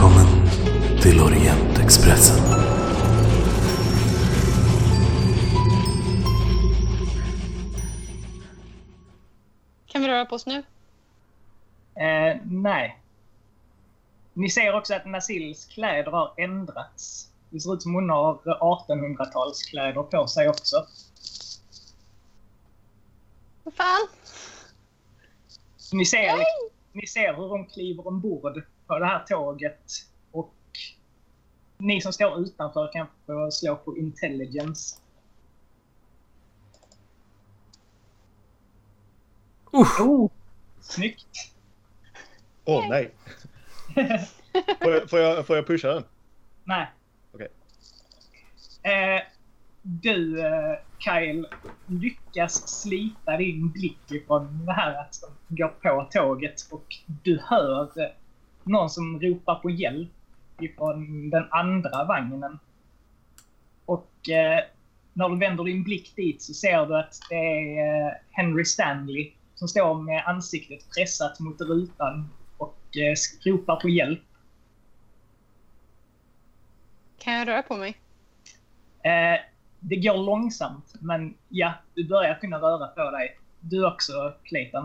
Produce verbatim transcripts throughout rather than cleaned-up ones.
Välkommen till Orientexpressen. Kan vi röra på oss nu? Eh, nej. Ni ser också att Nasils kläder har ändrats. Det ser ut som hon har artonhundratalskläder på sig också. Vad fan? Ni ser, ni ser hur hon kliver ombord på det här tåget. Och ni som står utanför kan få slå på intelligence. Uff. Oh, snyggt. Åh, oh, nej. får, jag, får, jag, får jag pusha den? Nej. Okej. Eh, du, eh, Kyle, lyckas slita din blick ifrån det här att de går på tåget och du hör eh, någon som ropar på hjälp ifrån den andra vagnen. Och eh, när du vänder din blick dit så ser du att det är eh, Henry Stanley som står med ansiktet pressat mot rutan och eh, ropar på hjälp. Kan jag röra på mig? Eh, det går långsamt, men ja, du börjar kunna röra på dig. Du också, Clayton.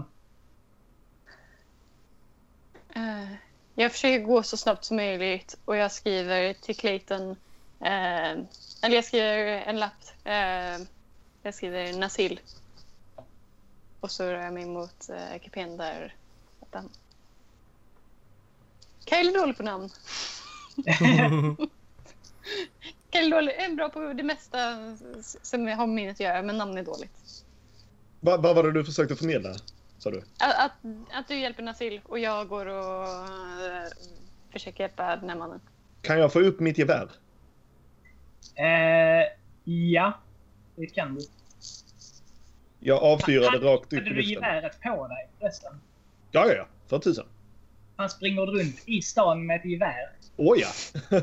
Uh, jag försöker gå så snabbt som möjligt och jag skriver till Clayton. Uh, eller jag skriver en lapp. Uh, jag skriver Nasil. Och så rör jag mig mot uh, kupén där. Kyle är dålig på namn. Kyle är dålig, är bra på det mesta som jag har minnet att göra, men namn är dåligt. Vad va var det du försökte förmedla, sa du? Att, att, att du hjälper Nasil och jag går och uh, försöker hjälpa den här mannen. Kan jag få upp mitt gevär? Eh, ja, det kan du. Jag avfyrade Han, rakt upp i hade du luften. geväret på dig förresten? Ja, ja, ja. För tusen. Han springer runt i stan med ett gevär. Åh ja.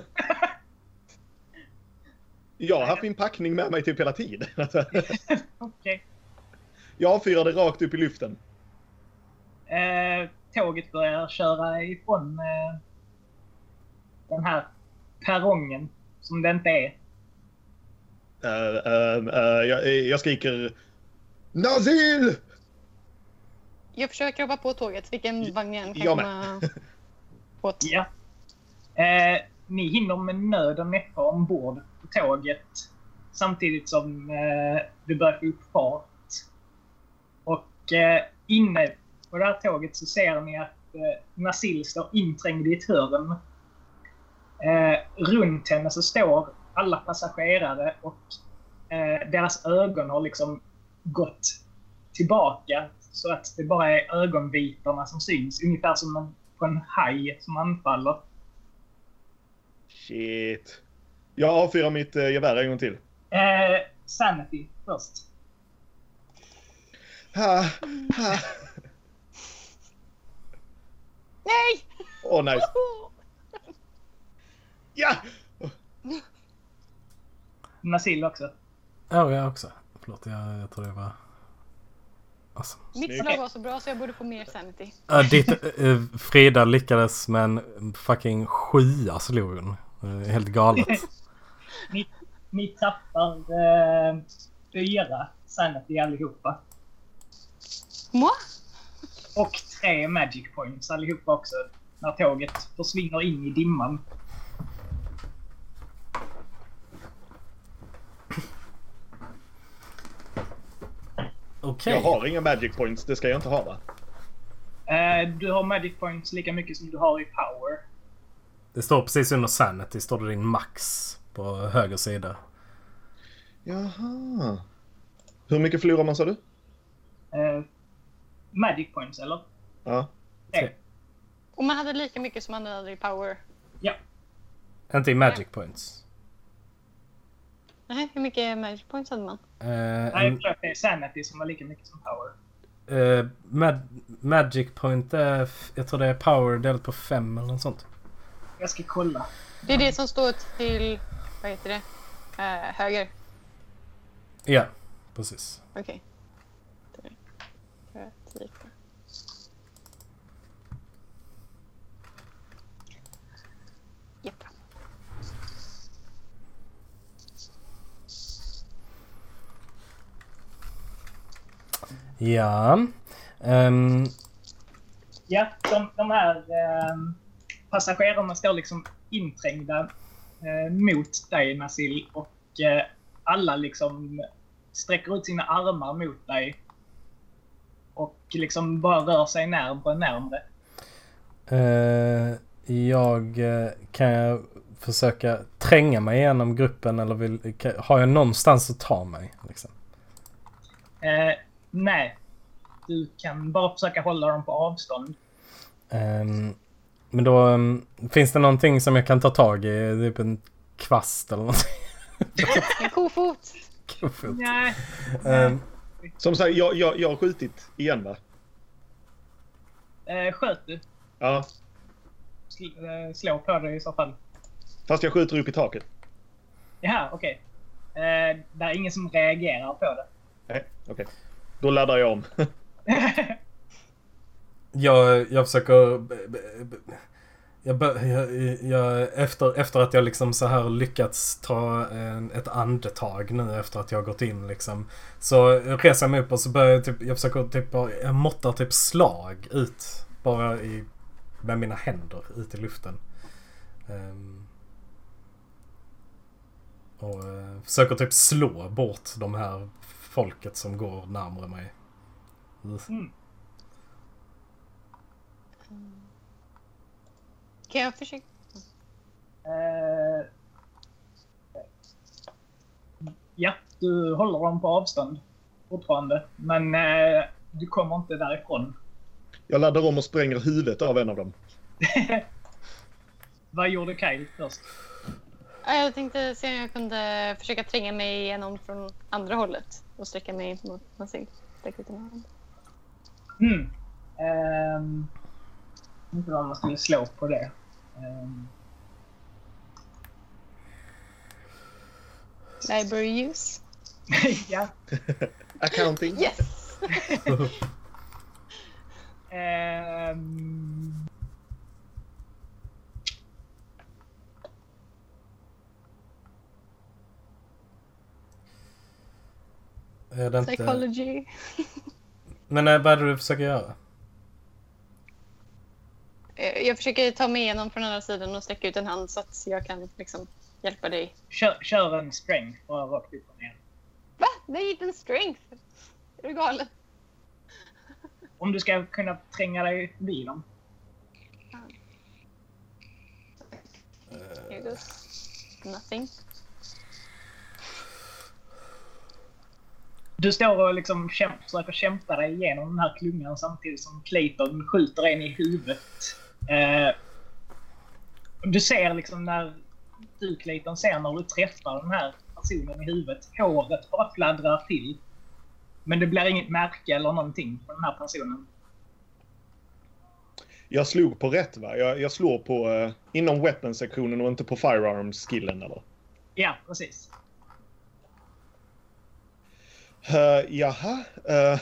Jag har haft min packning med mig typ hela tiden. Okej. Okay. Jag avfyrade rakt upp i luften. Eh, tåget börjar köra ifrån eh, den här perrongen som det inte är. Uh, uh, uh, jag, jag skriker Nasil! Jag försöker hoppa på tåget. Vilken vagn jag än kan jag komma åt. Ja. Eh, ni hinner med nöd och näppe ombord på tåget samtidigt som eh, du börjar få upp fart. Och eh, inne på det här tåget så ser ni att eh, Nasil står inträngd i ett hörn. Eh, runt henne så står alla passagerare och eh, deras ögon har liksom gått tillbaka så att det bara är ögonvitorna som syns. Ungefär som en, på en haj som anfaller. Shit. Jag avfyrar mitt uh, gevär en gång till. Eh, sanity först. Ha, ha. Nej! Åh, oh, nice. Ja! Nasil också. Ja, jag också. Förlåt, jag, jag tror det var... Alltså. Mitt slag var så bra så jag borde få mer sanity. Uh, ditt, uh, Frida lyckades med en fucking sjua slog hon. Uh, helt galet. ni, ni tappar eh, fyra sanity allihopa. Moi? Och tre magic points allihopa också. När tåget försvinner in i dimman. Okej. Jag har inga magic points, det ska jag inte ha, va? Eh, du har magic points lika mycket som du har i power. Det står precis under sanity. Står det din max på höger sida. Jaha. Hur mycket förlorar man, sa du? Eh, magic points, eller? Ja. Tre. Och man hade lika mycket som man hade i power. Ja. Inte i magic points. Nej, hur mycket magic points hade man? Uh, Nej, jag tror att det är sanity som var lika mycket som power. Uh, mag- magic point är, f- jag tror det är power delat på fem eller något sånt. Jag ska kolla. Det är det som står till, vad heter det? Uh, höger. Ja, precis. Okej. Okay. Ja. Um... Ja, de, de här eh, passagerarna står liksom inträngda eh, mot dig, Nasil, och eh, alla liksom sträcker ut sina armar mot dig och liksom bara rör sig närmare och närmare. Uh, jag uh, kan jag försöka tränga mig igenom gruppen, eller vill, kan, har jag någonstans att ta mig liksom? Eh, nej, du kan bara försöka hålla dem på avstånd. Um, men då um, finns det någonting som jag kan ta tag i, typ en kvast eller någonting? En kofot. Kofot. Nej. Um, Som sagt, jag, jag, jag har skjutit igen, va? Eh, sköt du? Ja. Sl, eh, slå på det i så fall. Fast jag skjuter upp i taket. Jaha, okej. Okay. Eh, det är ingen som reagerar på det. Nej, okej. Okay. Då laddar jag om. jag, jag försöker... Jag, jag, jag, efter, efter att jag liksom så här lyckats ta en, ett andetag nu efter att jag har gått in liksom, så reser jag mig upp och så börjar jag typ, jag försöker typ, jag måttar typ slag ut bara i, med mina händer ut i luften. Um, och uh, försöker typ slå bort de här folket som går närmare mig. Mm. Kan jag försöka? Uh, ja, du håller dem på avstånd fortfarande. Men uh, du kommer inte därifrån. Jag laddar om och spränger huvudet av en av dem. Vad gjorde Kyle först? Jag tänkte se om jag kunde försöka tränga mig igenom från andra hållet och sträcka mig mot Nasil. Sträcka ut en hand. Mm. Um, inte vad man skulle slå på det. Um. Library use. Ja. Accounting. Yes! um. Är det inte... Psychology. Men vad är det du försöker göra? Jag försöker ta mig igenom från andra sidan och sträcka ut en hand så att jag kan liksom hjälpa dig. Kör, kör en strength och rakt upp och ner. Va? Det är inte en strength. Är du galen? Om du ska kunna tränga dig vid dem. Here goes nothing. Du står och liksom kämp, försöker kämpa dig igenom den här klungan samtidigt som Clayton skjuter en i huvudet. Eh, du ser liksom när du, Clayton, ser när du träffar den här personen i huvudet. Håret bara fladdrar till. Men det blir inget märke eller någonting på den här personen. Jag slog på rätt, va? Jag, jag slår på uh, inom weapon-sektionen och inte på firearms-skillen, eller? Ja, precis. Uh, jaha. Uh,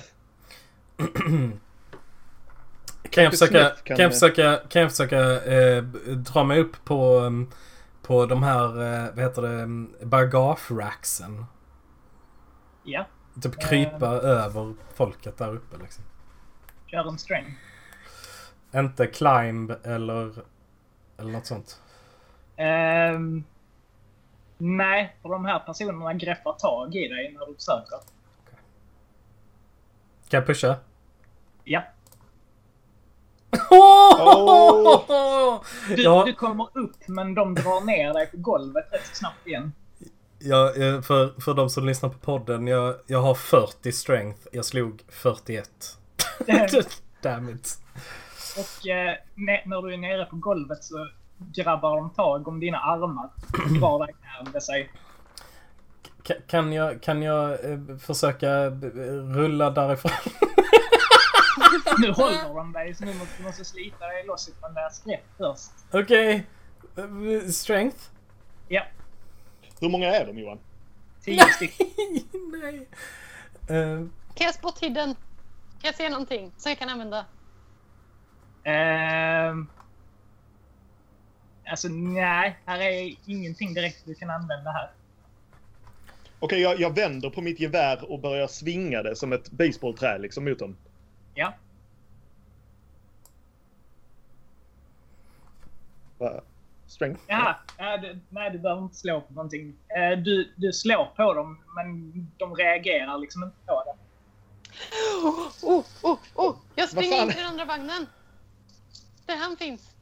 kan jag försöka, kan, kan jag försöka, kan jag försöka eh, dra mig upp på, um, på de här, eh, vad heter det, bagage-racksen? Ja. Typ krypa uh, över folket där uppe liksom. Kör en sträng. Inte climb eller, eller något sånt. Um, nej, för de här personerna greppar tag i dig när du försöker. Okay. Kan jag pusha? Ja. Oh! Du, ja. du kommer upp, men de drar ner dig på golvet rätt snabbt igen. Ja, för, för de som lyssnar på podden, jag, jag har fyrtio strength. Jag slog fyrtioett. Damn it. Och eh, när du är nere på golvet så grabbar de tag om dina armar och drar dig närmare sig. K- kan jag, kan jag eh, försöka b- rulla därifrån? Nu håller de dig, så nu måste du måste slita dig loss från deras grepp först. Okej. Okay. Strength? Ja. Hur många är de, Johan? Tio stycken. Nej. Uh. Kan jag spot hidden? Kan jag se någonting som jag kan använda? Uh, alltså nej, här är ingenting direkt du kan använda här. Okej, jag, jag vänder på mitt gevär och börjar svinga det som ett baseballträ liksom mot dem. Ja. Va? Strength? Jaha. Ja, du, nej, du behöver inte slå på någonting. Eh, Du, du slår på dem, men de reagerar liksom inte på det. Oh, oh, oh, oh. Jag Vad springer fan? in till den andra vagnen. Där han finns.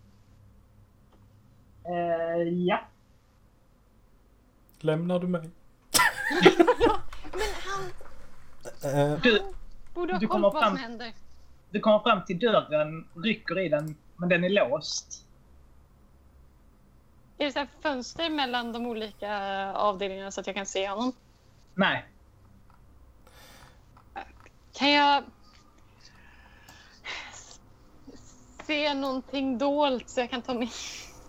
Eh, ja. Lämnar du mig? Men han, Eh, Du, han borde ha du koll kommer på vad fram- som händer. du kommer fram till dörren, rycker i den, men den är låst. Är det så här fönster mellan de olika avdelningarna så att jag kan se honom? Nej. Kan jag se någonting dolt så jag kan ta mig...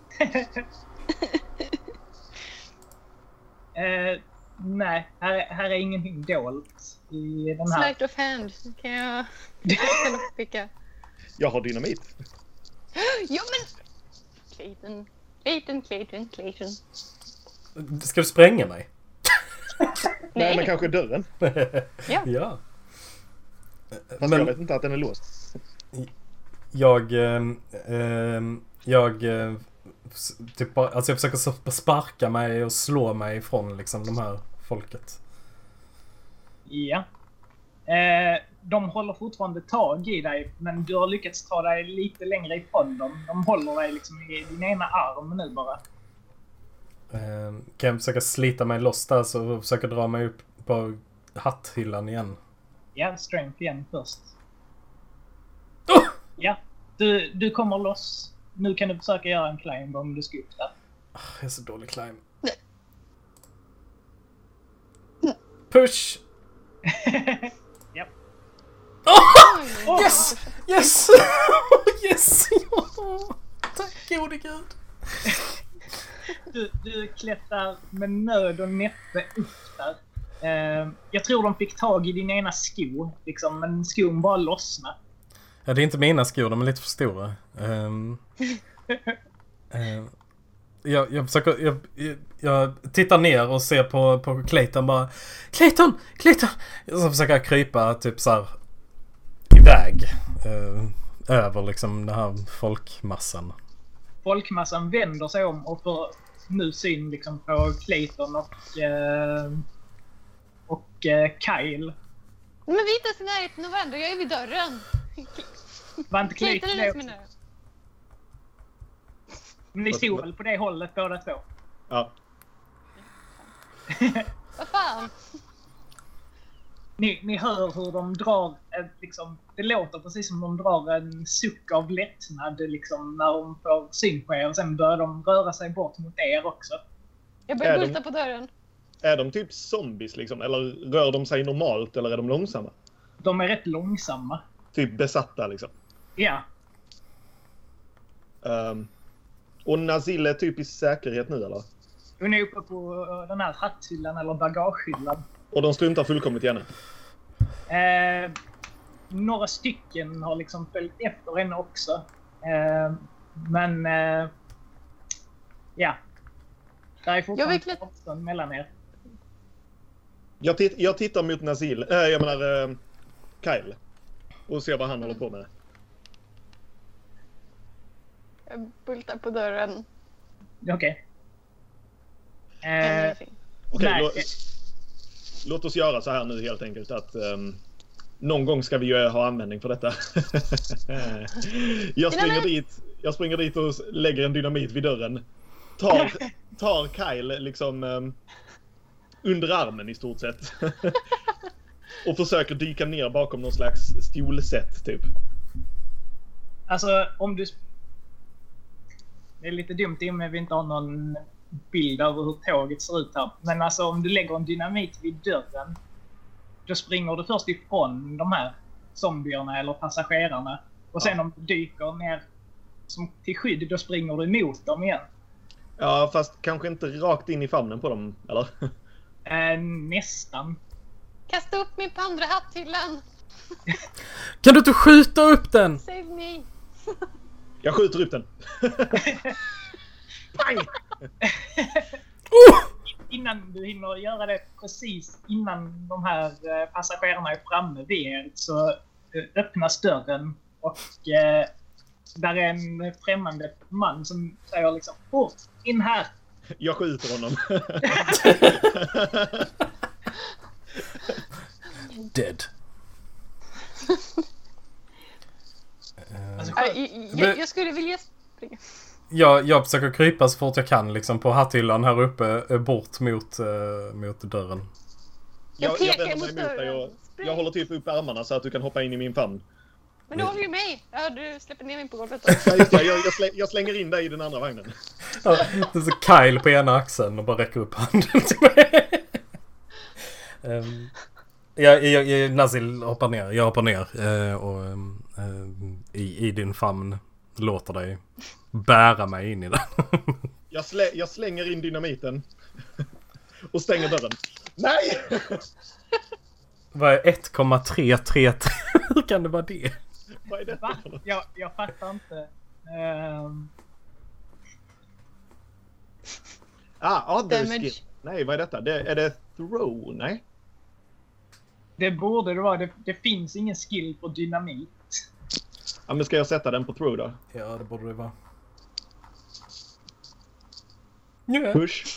Eh, nej, här, här är ingenting dolt i den här. Sleight of hand. Kan jag... kan jag picka? Jag har dynamit. Ja, men... Clayton, Clayton, Clayton, Clayton. Ska du spränga mig? Nej, men kanske dörren. Ja. Ja. Fast Men- jag vet inte att den är låst. Jag... ehm, ehm, jag... eh, s- typ bara, alltså jag försöker så- sparka mig och slå mig ifrån liksom de här folket. Ja. Eh, de håller fortfarande tag i dig, men du har lyckats ta dig lite längre ifrån dem. De håller dig liksom i din ena arm nu bara. Ehm, kan jag försöka slita mig loss där så försöka dra mig upp på hatthyllan igen. Ja, strength igen först. Oh! Ja, du, du kommer loss. Nu kan du försöka göra en climb om du ska upp där. Jag är så dålig climb. Push! Ja. Oh! Yes! Yes! Yes! Ja. Tack gode gud. Du, du klättrar med nöd och näppe upp där. Eh, jag tror de fick tag i din ena sko, liksom, men skon bara lossnade. Ja, det är inte mina skor, de är lite för stora. Um, uh, jag, jag försöker... Jag, jag, jag tittar ner och ser på, på Clayton bara... Clayton! Clayton! Så försöker jag krypa typ så här iväg. Uh, över liksom den här folkmassan. Folkmassan vänder sig om och får nu syn liksom på Clayton och, eh, och eh, Kyle. Men vi är inte ens i närheten av varandra. Jag är vid dörren. Var inte Clayton är Clayton längs min det? dörr. Men ni stod väl på det hållet båda två? Ja. Vad fan? Ni, ni hör hur de drar ett, liksom, det låter precis som de drar en suck av lättnad liksom, när de får syn på er, och sen börjar de röra sig bort mot er också. Jag börjar Är de- bulta på dörren. Är de typ zombies liksom? Eller rör de sig normalt eller är de långsamma? De är rätt långsamma. Typ besatta liksom. Ja, Um, och Nazil är typ i säkerhet nu eller? hon är uppe på eh, den här hatthyllan eller bagagehyllan. Och de struntar fullkomligt i henne. Eh, några stycken har liksom följt efter henne också. Eh, men eh, ja, det är fortfarande Jag vill klätt- avstånd mellan er. Jag, titt- jag tittar mot Nazil, äh, jag menar uh, Kyle. Och ser vad han håller på med. Jag bultar på dörren. Okej. Men Eh, ingenting. Okej, Nej. lå- låt oss göra så här nu helt enkelt att um, någon gång ska vi ju ha användning för detta. jag, springer Dynamit! dit, jag springer dit och lägger en dynamit vid dörren. Tar, tar Kyle liksom um, under armen i stort sett. Och försöker dyka ner bakom någon slags stolsätt typ. Alltså om du... Det är lite dumt i och med att vi inte har någon bild över hur tåget ser ut här. Men alltså om du lägger en dynamit vid dörren, då springer du först ifrån de här zombierna eller passagerarna. Och sen Ja. om du dyker ner som till skydd, då springer du emot dem igen. Ja, fast kanske inte rakt in i famnen på dem, eller? Eh, nästan. Kasta upp mig på andra hatthyllan. Kan du inte skjuta upp den? Save me. Jag skjuter upp den. Paj! Oh! Innan innan du hinner göra det precis innan de här eh, passagerarna är framme vid er så eh, öppnas dörren och eh, där är en främmande man som säger liksom åh, in här! Jag skjuter honom. Dead. Alltså, Ja, jag, jag, jag skulle vilja springa. Jag, jag försöker krypa så fort jag kan liksom på hatthyllan här uppe bort mot, uh, mot dörren. Jag Jag, jag pekar vänder mig mot mot dig och dörren. jag håller typ upp ärmarna så att du kan hoppa in i min famn. Men du håller ju mig. Ja, du släpper ner mig på golvet. Ja, just det, jag, jag, släng, jag slänger in dig i den andra vagnen. Ja, det är så Kyle på ena axeln och bara räcker upp handen till mig. um, jag, jag, jag, Nazil hoppar ner. Jag hoppar ner uh, och uh, i, i din famn låter dig bära mig in i den. Jag, slä, jag slänger in dynamiten och stänger dörren. Nej! Vad är ett komma tre tre tre? Hur kan det vara det? Vad är det? Va? Jag, jag fattar inte. Um... Ah, other Damage. skill. Nej, vad är detta? Det, är det throw? Nej. Det borde det vara. Det, det finns ingen skill på dynamit. Ja, men ska jag sätta den på throw då? Ja, det borde det vara. Yeah. Push.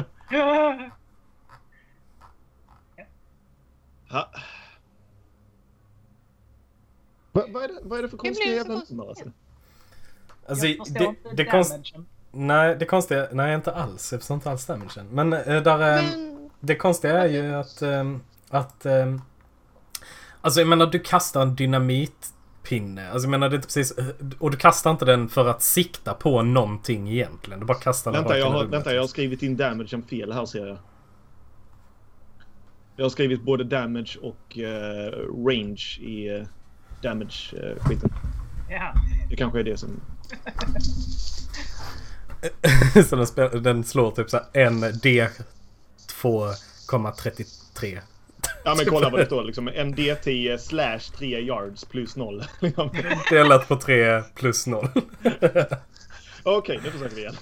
Ha. Va, vad, är det, vad är det för konstiga blir så jävla konstigt. nummer alltså? Alltså, Jag förstår det, inte det, konst, damagen. nej, det konstiga... Nej, inte alls. Jag förstår inte alls damagen. Men, äh, där, äh, Men det konstiga är ju att... Äh, att äh, alltså, jag menar, du kastar en dynamitpinne. Alltså, jag menar, det är inte precis... Och du kastar inte den för att sikta på någonting egentligen. Du bara kastar den Vänta, rakt jag in i har, rummet. vänta, jag har skrivit in damagen fel här ser jag. Jag har skrivit både damage och uh, range i uh, damage-skiten. Ja. Det kanske är det som... Så den, spel, den slår typ så här en D två komma trettiotre. Ja, men kolla vad det står liksom. En D tio slash tre yards plus noll. Delat på tre plus noll. Okej, okay, nu försöker vi igen.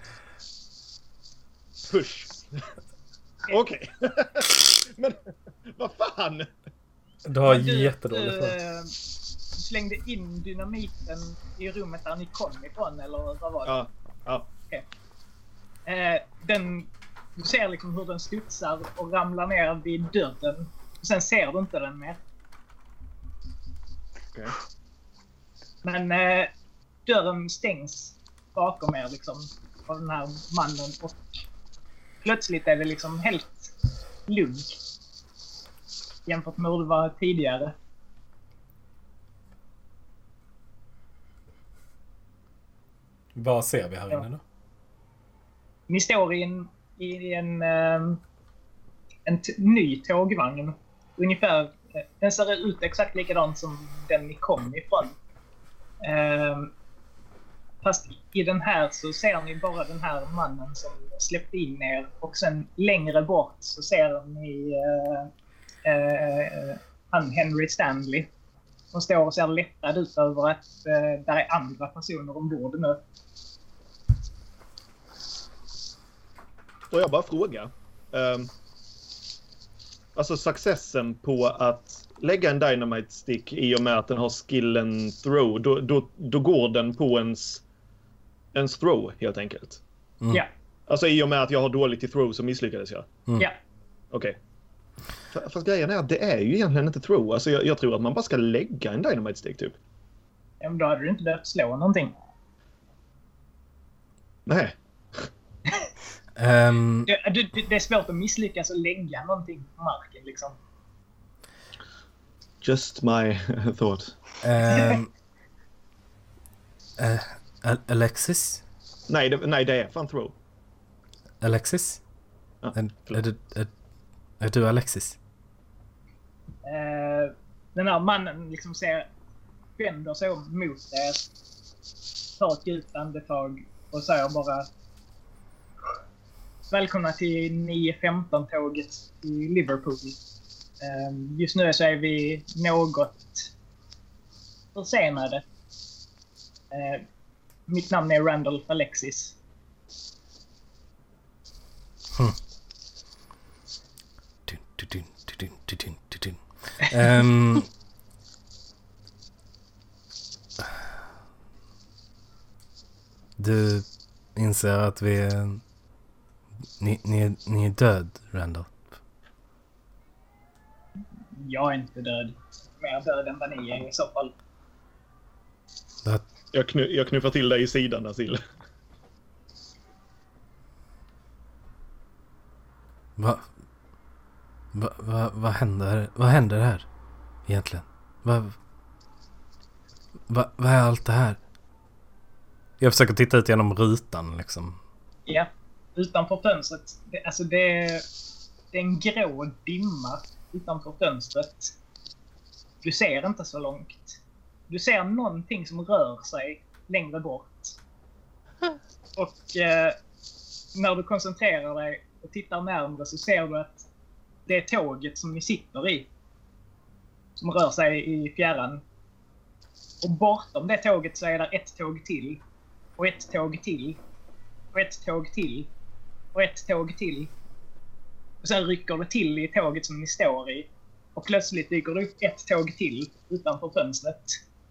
Push. Okej. Okay. Men vad fan? Du har Men du, jättedåligt du, för. eh, slängde in dynamiten i rummet där ni kom ifrån, eller vad var det? Ja, ja. Okay. Eh, den, du ser liksom hur den studsar och ramlar ner vid dörren. Och sen ser du inte den mer. Okay. Men eh, dörren stängs bakom er liksom av den här mannen och plötsligt är det liksom helt lugnt jämfört med hur det var tidigare. Vad ser vi här inne då? Ni står i en, i en, um, en t- ny tågvagn. Ungefär, den ser ut exakt likadant som den ni kom ifrån. Um, fast i den här så ser ni bara den här mannen som släppte in er. Och sen längre bort så ser ni uh, uh, han Henry Stanley. Som står och ser lättad ut över att uh, där är andra personer ombord nu. Och jag bara fråga. Um, alltså successen på att lägga en dynamite stick i och med att den har skillen throw, då, då, då går den på ens, ens throw helt enkelt. Mm. Ja. Alltså i och med att jag har dåligt i throw så misslyckades jag. Mm. Ja. Okej. Okay. Fast grejen är att det är ju egentligen inte throw. Alltså jag, jag tror att man bara ska lägga en dynamite stick typ. Ja, men då hade du inte behövt slå någonting. Nej. Um, Det, det, det är svårt att misslyckas och lägga någonting på marken liksom. Just my thought. um, uh, Alexis? Nej det, nej, det är fan throw. Alexis? Ja, är, är, du, är, är du Alexis? Eh, den här mannen liksom ser, vänder sig om mot er, tar ett djupt andetag och säger bara: välkomna till nio femton-tåget i Liverpool. Eh, just nu så är vi något försenade. Eh, mitt namn är Randolph Alexis. Hmm. Um, du inser att vi är... Ni, ni, ni är död, Randall. Jag är inte död. Mer död än vad ni är i så fall. That... Jag, knu, jag knuffar till dig i sidan, Nasil. Vad va, va, va händer? Vad händer här egentligen? Vad va, va är allt det här? Jag försöker titta ut genom rutan liksom. Ja, utanför fönstret. Det, alltså det är, det är en grå dimma utanför fönstret. Du ser inte så långt. Du ser någonting som rör sig längre bort. Och eh, när du koncentrerar dig och tittar närmare så ser du att det är tåget som ni sitter i som rör sig i fjärran. Och bortom det tåget så är det ett tåg till. Och ett tåg till. Och ett tåg till. Och ett tåg till. Och sen rycker det till i tåget som ni står i. Och plötsligt dyker det upp ett tåg till utanför fönstret.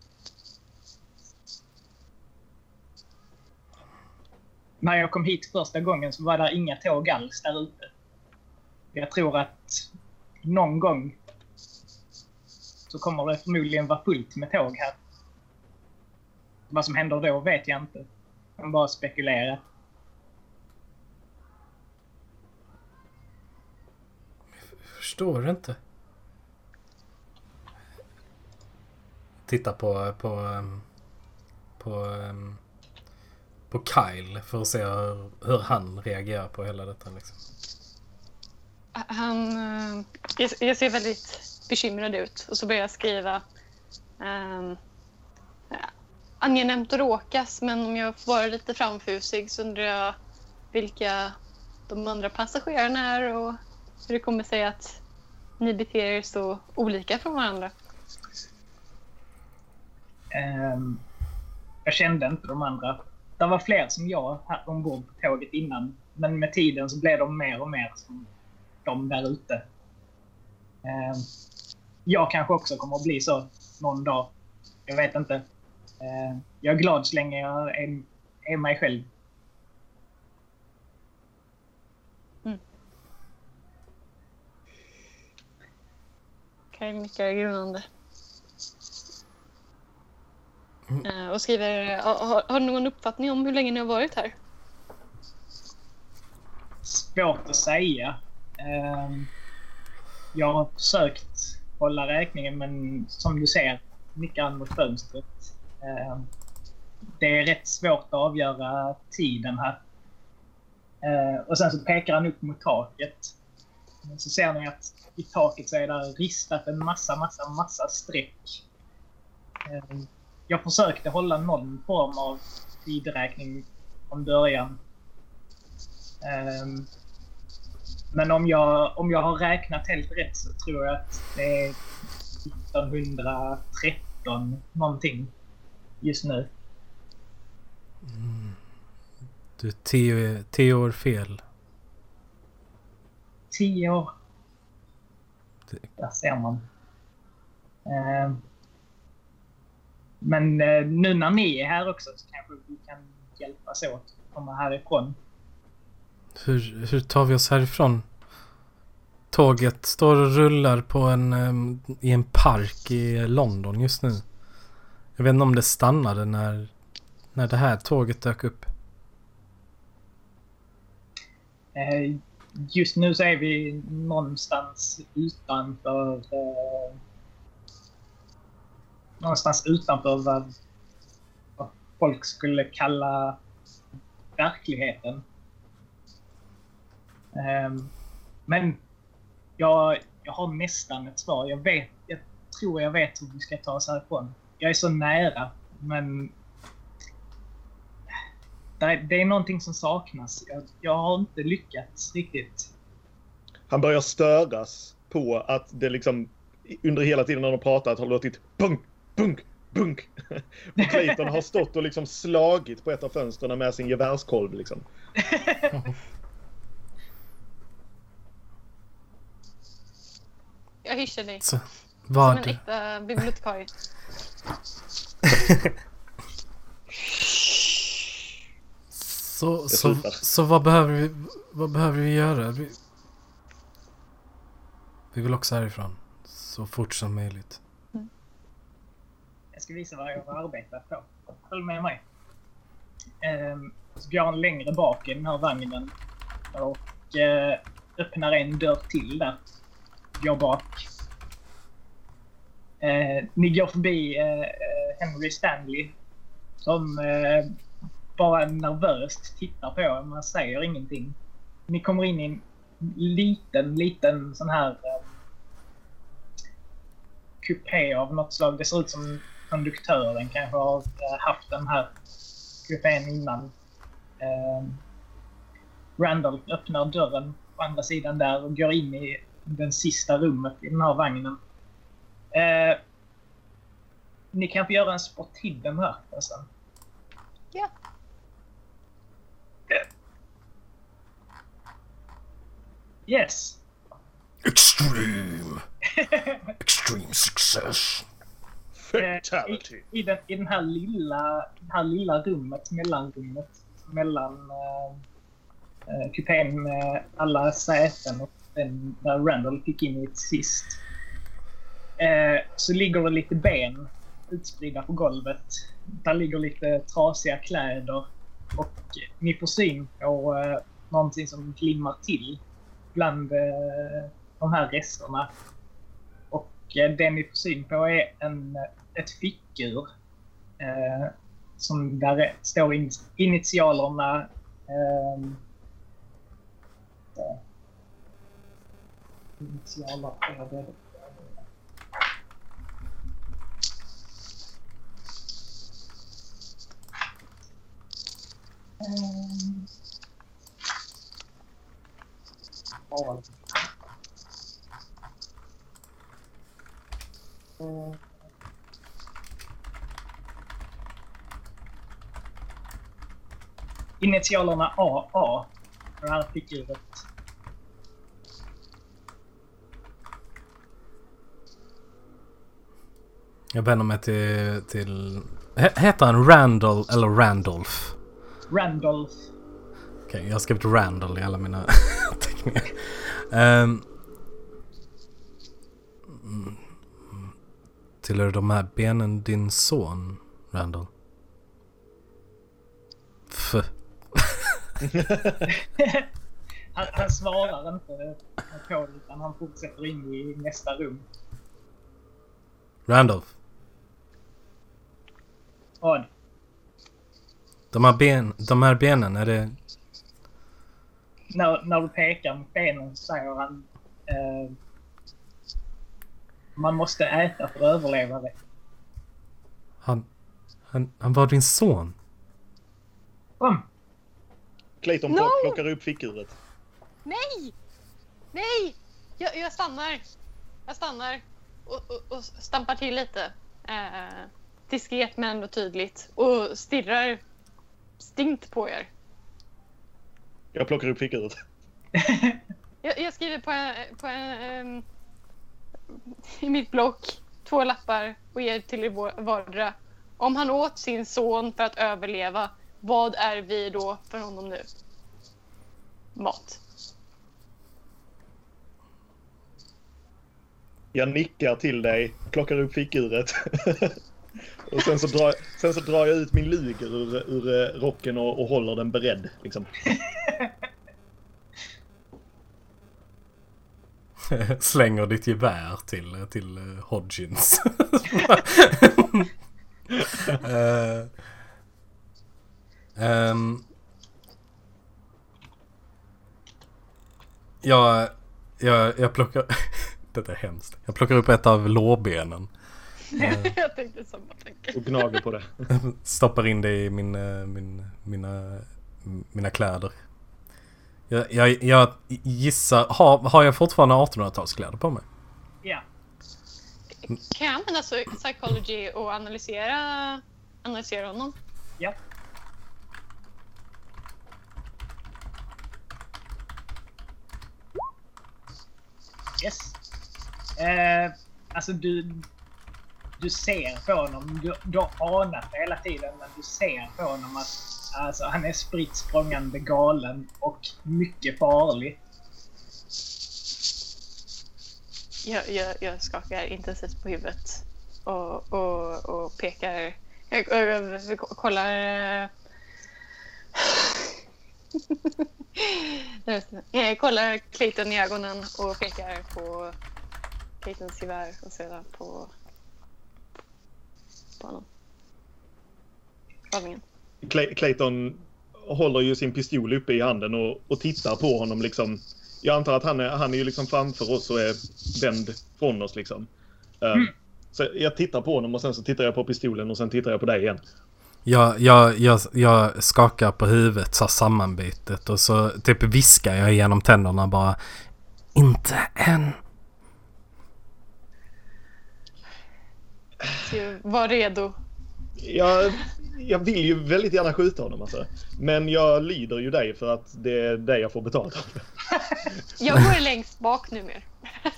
När jag kom hit första gången så var det inga tåg alls där ute. Jag tror att någon gång så kommer det förmodligen vara fullt med tåg här. Vad som händer då vet jag inte. Jag kan bara spekulera. Jag förstår inte. Titta på på um, på um, på Kyle för att se hur, hur han reagerar på hela detta liksom. Han uh, jag ser väldigt bekymrad ut och så börjar jag skriva um, ja, angenämt att råkas, men om jag får vara lite framfusig så undrar jag vilka de andra passagerarna är och hur det kommer sig att ni beter er så olika från varandra. Um, jag kände inte de andra. Det var fler som jag här ombord på tåget innan, men med tiden så blev de mer och mer som de där ute. Um, jag kanske också kommer att bli så någon dag. Jag vet inte. Uh, jag är glad så länge jag är, är mig själv. Mm. Okej, mycket grundande. Mm. Och skriver, har, har du någon uppfattning om hur länge ni har varit här? Svårt att säga. Um, jag har försökt hålla räkningen, men som du ser, nickar han mot fönstret. Um, det är rätt svårt att avgöra tiden här. Uh, och sen så pekar han upp mot taket. Så ser ni att i taket så är det ristat en massa, massa, massa streck. Um, Jag försökte hålla någon form av tidräkning från början. Um, men om jag, om jag har räknat helt rätt så tror jag att det är nittonhundratretton någonting just nu. Mm. Du är tio, tio år fel. Tio år. Det... Där ser man. Um, Men eh, nu när ni är här också så kanske vi kan hjälpas åt att komma härifrån. Hur, hur tar vi oss härifrån? Tåget står och rullar på en, um, i en park i London just nu. Jag vet inte om det stannade när, när det här tåget dök upp. Eh, just nu så är vi någonstans utanför... Eh, någonstans utanför vad, vad folk skulle kalla verkligheten. Um, men jag, jag har nästan ett svar. Jag vet, jag tror jag vet hur vi ska ta oss härifrån. Jag är så nära, men det är, det är någonting som saknas. Jag, jag har inte lyckats riktigt. Han börjar störas på att det liksom under hela tiden när de pratat har låtit punk, punk, punk. Och Clayton har stått och liksom slagit på ett av fönstren med sin gevärskolv liksom. jag hyschar dig. Så, Som vad? en äkta bibliotekarie. Så, så, slutar. så vad behöver vi, vad behöver vi göra? Vi, vi vill också härifrån. Så fort som möjligt. Jag ska visa vad jag har arbetat på. Följ med mig. Ehm, så går han längre bak i den här vagnen och eh, öppnar en dörr till där. Går bak. Eh, ni går förbi eh, Henry Stanley som eh, bara nervöst tittar på er. Man säger ingenting. Ni kommer in i en liten, liten sån här eh, kupé av något slag. Det ser ut som konduktören kanske har eh, haft den här kupén innan. Eh, Randall öppnar dörren på andra sidan där och går in i den sista rummet i den här vagnen. Eh, ni kan få göra en spot hidden här nästan. Ja. Yes. Extreme! Extreme success! Fatality! I, i, den, I den här lilla, det här lilla rummet, mellanrummet mellan eh, eh, kupén med alla säten och den där Randall fick in i ett sist. Eh, så ligger det lite ben utspridda på golvet. Där ligger lite trasiga kläder och ni får syn på eh, någonting som glimmar till bland eh, de här resterna. Och eh, det ni får syn på är en, ett fickur eh, som där är, står in, initialerna eh, eh, initialer är det. Um, oh. uh, Initialerna A A för det här figuret. Jag vänder mig till... till... H- heter han Randall eller Randolph? Randolph. Okej, okay, jag har skrivit Randall i alla mina teckningar. Um, tillhör de här benen din son, Randall? F. han, han svarar inte på det utan han fortsätter in i nästa rum. Randolph. Vad? De här, ben, de här benen, är det... När, när du pekar med benen så säger han eh, man måste äta för att överleva det. Han, han, han var din son. Kom! Clayton No! plockar upp fickuret. Nej! Nej! Jag, jag stannar. Jag stannar och, och, och stampar till lite. Eh, diskret men ändå tydligt. Och stirrar stinkt på er. Jag plockar upp fickuret. Jag, jag skriver på en, på en um, i mitt block två lappar och ger till er vardera. Om han åt sin son för att överleva, vad är vi då för honom nu? Mat. Jag nickar till dig, plockar upp fickuret. Och sen så, drar, sen så drar jag ut min luger ur, ur rocken och, och håller den beredd. Liksom. Slänger ditt gevär till, till Hodgins. uh, um, jag, jag, jag plockar... Detta är hemskt. Jag plockar upp ett av lårbenen. Uh, jag tänkte samma tanke. Och gnager på det. Stoppar in det i min, min, mina, mina kläder. Jag, jag, jag gissar... Har, har jag fortfarande artonhundratalskläder på mig? Ja. Kan jag använda psychology och analysera, analysera honom? Ja. Yes. Eh, alltså du, du ser på honom, du, du har anat det hela tiden, men du ser på honom att alltså, han är spritt språngande galen och mycket farlig. Jag, jag, jag skakar intensivt på huvudet och, och, och pekar. Jag, jag, jag kollar... jag kollar Clayton i ögonen och pekar på Claytons gevär och sedan på, på honom. Övningen. Clay- Clayton håller ju sin pistol uppe i handen och, och tittar på honom liksom. Jag antar att han är, han är ju liksom framför oss och är vänd från oss liksom. Uh, mm. Så jag tittar på honom och sen så tittar jag på pistolen och sen tittar jag på dig igen. Jag, jag, jag, jag skakar på huvudet så sammanbitet och så typ viskar jag genom tänderna bara inte än. Var redo. Jag, jag vill ju väldigt gärna skjuta honom alltså. Men jag lyder ju dig för att det är det jag får betalt av. Jag går längst bak nu mer.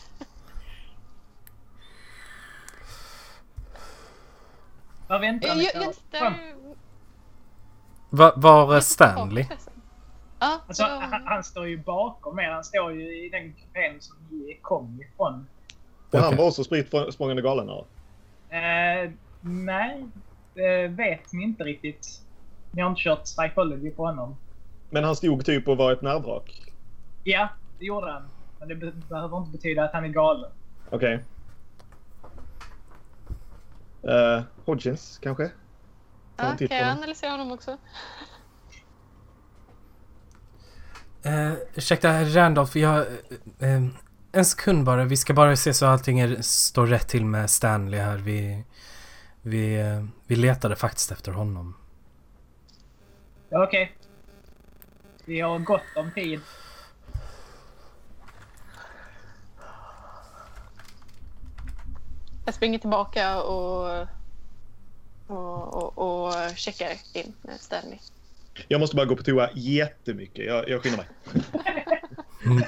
Vad väntar ni på? Där... Va, var är Stanley? Ja, alltså, så... han, han står ju bakom er. Han står ju i den kupén som ni kom ifrån. Och han var också spritt språngande galen här? Eh, nej, det vet ni inte riktigt. Ni har inte kört psychology på honom. Men han stod typ och var ett nervrak? Ja, det gjorde han. Men det be- behöver inte betyda att han är galen. Okej. Okay. Uh, Hodgins, kanske? Ja, kan jag analysera honom också? Uh, ursäkta, Randolph, jag... Uh, en sekund bara. Vi ska bara se så allting är, står rätt till med Stanley här. Vi, vi, uh, vi letade faktiskt efter honom. Ja, okej. Okay. Vi har gott om tid. Jag springer tillbaka och, och, och, och checkar in med Stanley. Jag måste bara gå på toa jättemycket. Jag, jag skyndar mig. Mm.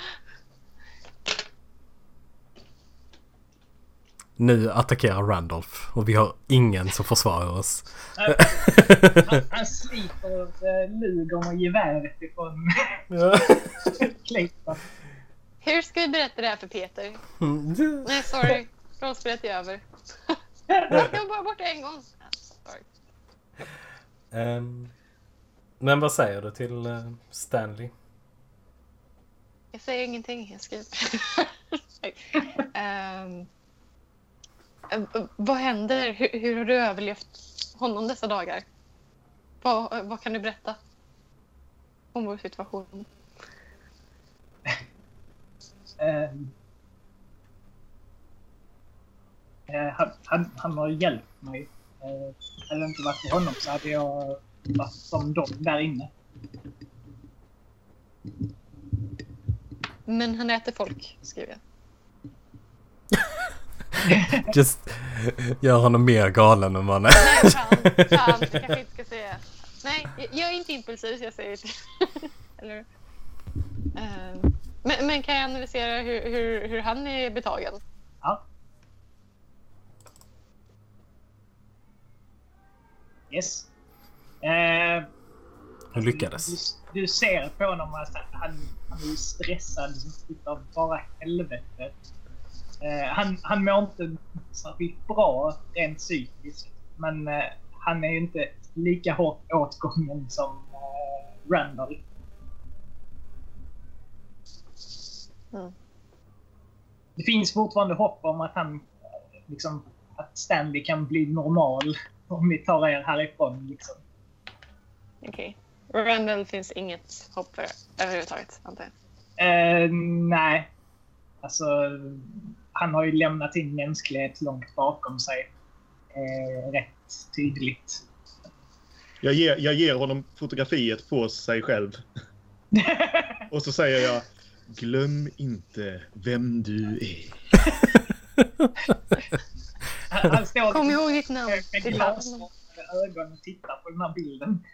Nu attackerar Randolph och vi har ingen som försvarar oss. han, han sliter uh, lugon och geväret ifrån Clayton. Hur ska vi berätta det här för Peter? Nej, sorry. Rollspelet är över. Jag var bara borta en gång. Sorry. Um, men vad säger du till uh, Stanley? Jag säger ingenting. Jag skriver. um, uh, vad händer? Hur, hur har du överlevt honom dessa dagar? Vad, uh, vad kan du berätta om vår situation? Um. Uh, han, han, han har hjälpt mig. Uh, hade det inte varit för honom så hade jag varit som dem där inne. Men han äter folk, skriver jag. Just gör honom mer galen än man är. Nej, fan, fan, jag kanske inte ska säga. Nej, jag är inte impulsiv så jag säger det. Eller uh, men, men kan jag analysera hur, hur, hur han är betagen? Ja. Yes. Eh, Hur lyckades? Du, du ser på honom att han, han är stressad utav bara helvete. Eh, han, han mår inte särskilt bra rent psykiskt. Men eh, han är ju inte lika hårt åtgången som eh, Randall. Mm. Det finns fortfarande hopp om att han liksom, att Stanley kan bli normal om vi tar er härifrån liksom. Okej. Okay. Randall finns inget hopp för överhuvudtaget, antar jag. Eh, nej. Alltså, han har ju lämnat in mänsklighet långt bakom sig. Eh, rätt tydligt. Jag ger, jag ger honom fotografiet på sig själv. Och så säger jag: glöm inte vem du är. Han står kom ihåg ditt namn. Med glasögon ögon och tittar på den här bilden.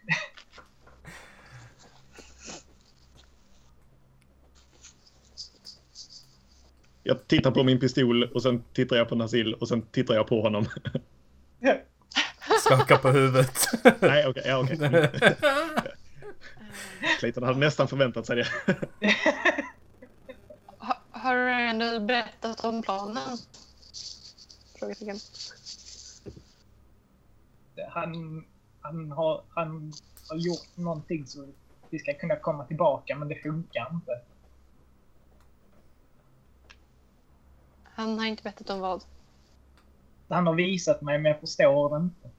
Jag tittar på min pistol och sen tittar jag på Nasil och sen tittar jag på honom. Skaka på huvudet. Nej, okej. Okay, ja, okay. Clayton hade nästan förväntat sig det. ha, har du ändå berättat om planen? Frågetecken. Han, han, har, han har gjort någonting så vi ska kunna komma tillbaka, men det funkar inte. Han har inte berättat om vad. Han har visat mig, men jag förstår det inte.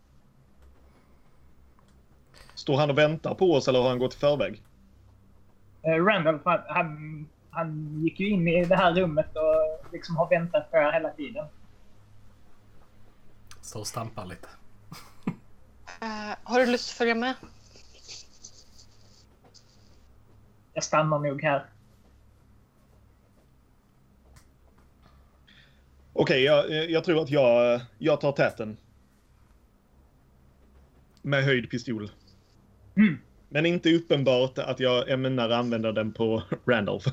Står han och väntar på oss eller har han gått i förväg? Uh, Randolph, han, han, han gick ju in i det här rummet och liksom har väntat på er hela tiden. Står och stampar lite. Uh, har du lust att följa med? Jag stannar nog här. Okej, okay, jag, jag tror att jag, jag tar täten. Med höjd pistol. Mm. Men inte uppenbart att jag ämnar använda den på Randolph.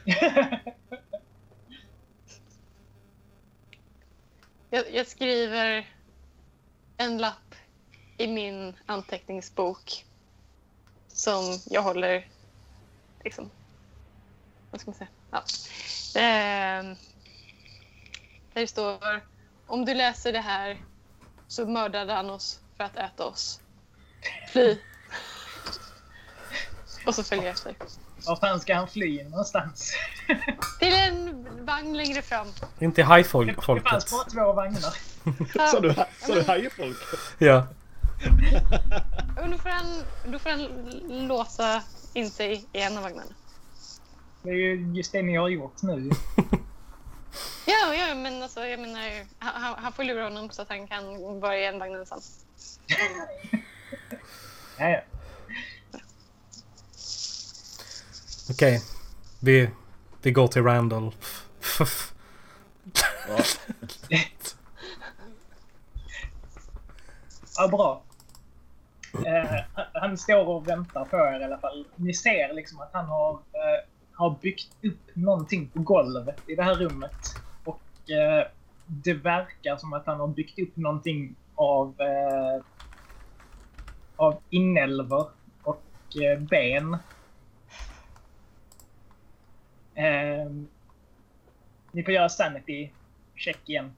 jag, jag skriver en lapp i min anteckningsbok som jag håller liksom, vad ska man säga? Ja. Eh, där det står: om du läser det här så mördade han oss för att äta oss. Fly. Och så följer jag efter. Var fan ska han fly någonstans? Till en vagn längre fram. Inte i hajfolket. Det fanns bara två vagnar. Så du, så du hajfolk? Ja. Och då får han, då får han låsa in sig i en av vagnarna. Det är ju just det ni har gjort nu. Ja, ja, men alltså, jag menar, han, han får lura honom så att han kan vara i en vagn ensam. Ja, ja. Okej. Vi, vi går till Randolph. Ja. Ja, bra. Eh, han står och väntar på er i alla fall. Ni ser liksom att han har, eh, har byggt upp någonting på golvet i det här rummet. Och eh, det verkar som att han har byggt upp någonting av, eh, av inälvor och eh, ben. Eh, ni får göra sanity check igen.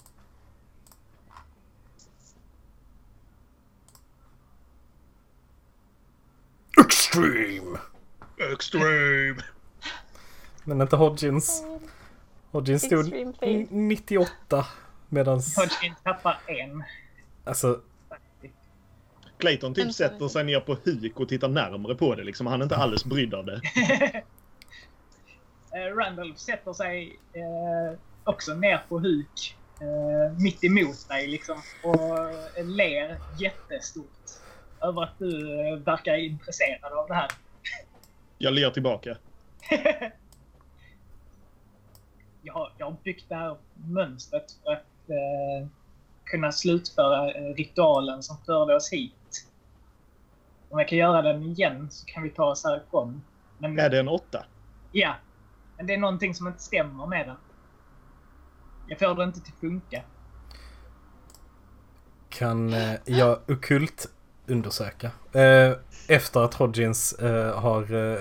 Extreme! Extreme! Men inte Hodgins. Hodgins stod Extreme fail. nittioåtta medans... Hodgkin tappar en. Alltså, Clayton typ En sätter sån- sig ner på huk och tittar närmare på det liksom. Han är inte alldeles brydd av det. Eh, Randolph sätter sig eh, också ner på huk eh, mitt emot dig liksom, och eh, ler jättestort över att du eh, verkar intresserad av det här. Jag ler tillbaka. jag, har, jag har byggt det här mönstret för att eh, kunna slutföra eh, ritualen som förde oss hit. Om jag kan göra den igen så kan vi ta oss härifrån. Men, Är det en åtta? ja, men det är någonting som inte stämmer med den. Jag får det inte till funka. kan eh, jag okult undersöka. Eh, efter att Hodgins eh, har... Eh...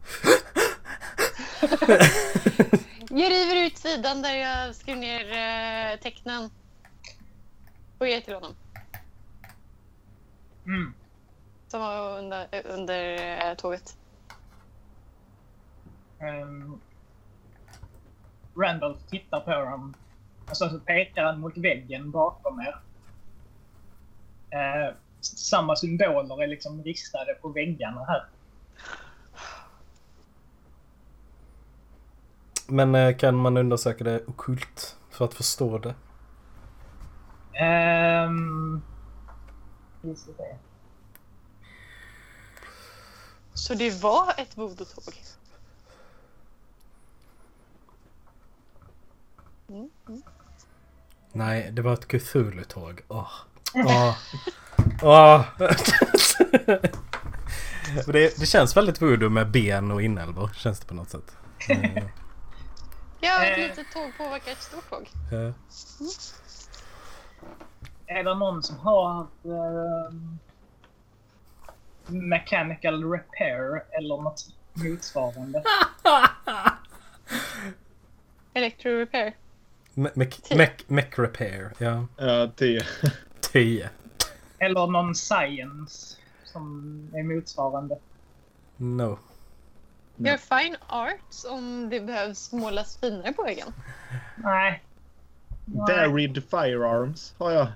Jag river ut sidan där jag skrev ner eh, tecknen och ger till honom. Mm. Som var under, under eh, tåget. Um, Randolph tittar på dem. Och så pekar han mot väggen bakom er. Uh, samma symboler är liksom ristade på väggarna här. Men eh, kan man undersöka det okult för att förstå det? Um, just det. Så det var ett voodoo-tåg. Mm. Mm. Nej, det var ett Cthulhu-tåg. Åh. Åh. Åh. det, det känns väldigt voodoo med ben och inälvor, känns det på något sätt. Mm. Ja, ett Eh. litet tåg påverkar ett stort tåg. Ja. Är det någon som har um, mechanical repair eller något motsvarande? Electro repair. Me- me- mech, mech repair, ja. Ja, tio. tio. Eller någon science som är motsvarande? No. Gör fine arts om det behövs målas finare på väggen. Nej. Nej. Varied firearms har jag.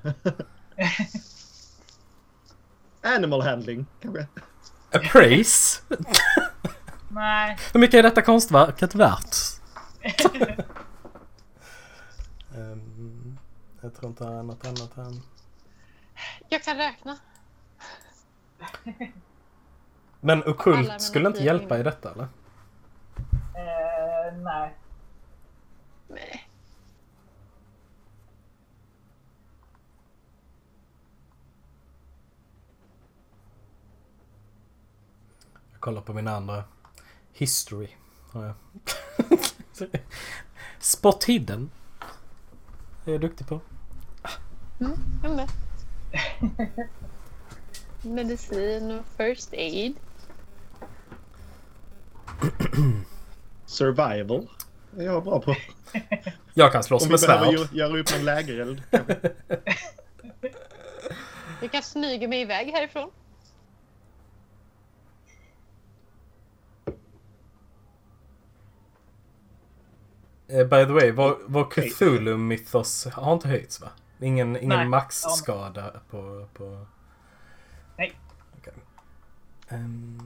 Animal handling, kanske. Appraise? Nej. Hur mycket är detta konstverket värt? um, jag tror inte det är något annat här. Jag kan räkna. Men Alla okult mina skulle inte tio hjälpa minnen. i detta, eller? Eh, nej. Nej. Jag kollar på min andra. History. Har jag. Spot hidden. Det är jag duktig på. Mm, jag med. Medicin och first aid. Survival. Det är jag bra på. Jag kan slåss Om vi med behöver svärd. ju- göra upp en lägereld. kanske. Jag kan smyga mig iväg härifrån. Eh, by the way, vår, vår Cthulhu-mythos har inte höjts, va? Ingen, ingen Nej. maxskada på... på... Nej. Okej. Ehm,